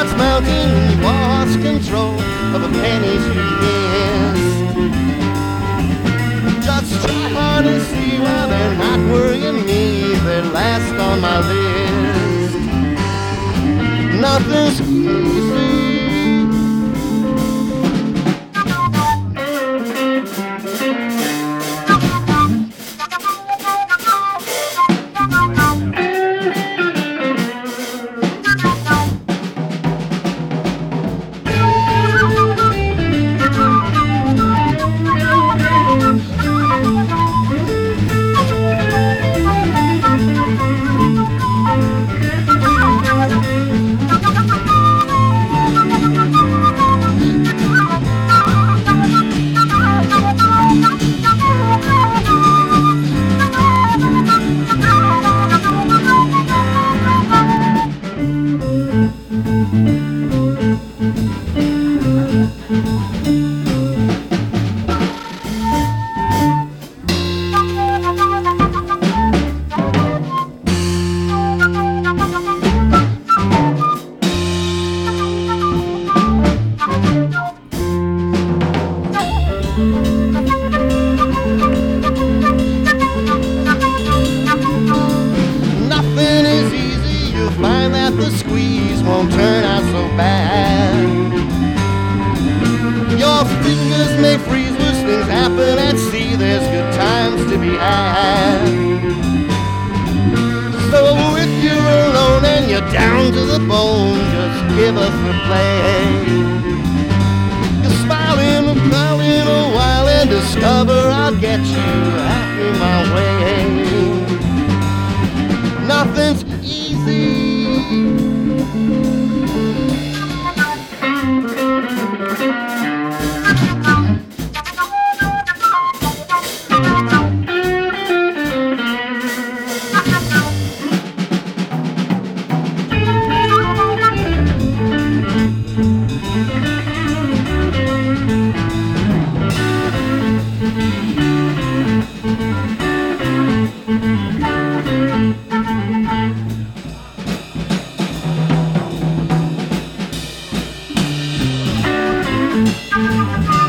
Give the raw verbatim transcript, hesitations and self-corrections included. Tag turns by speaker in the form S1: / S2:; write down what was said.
S1: God's mountain lost control of the pennies we missed. Just try hard and see why they're not worrying me. They're last on my list. Nothing's easy. Nothing is easy, you'll find that the squeeze won't turn out so bad. Your fingers may freeze, worse things happen at sea, there's good times to be had. So if you're alone and you're down to the bone, just give us a play. You're smiling and prowling a while and discover I'll get you half in my way. Nothing's easy.
S2: Thank you.